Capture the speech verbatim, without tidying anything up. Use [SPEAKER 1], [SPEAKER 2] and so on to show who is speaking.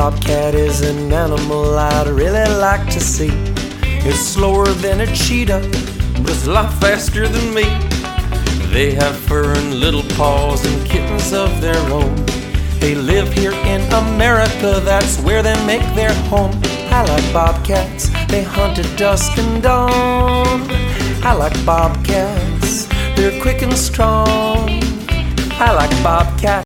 [SPEAKER 1] bobcat is an animal I'd really like to see. It's slower than a cheetah, but it's a lot faster than me. They have fur and little paws and kittens of their own. They live here in America, that's where they make their home. I like bobcats, they hunt at dusk and dawn. I like bobcats, they're quick and strong. I like bobcats.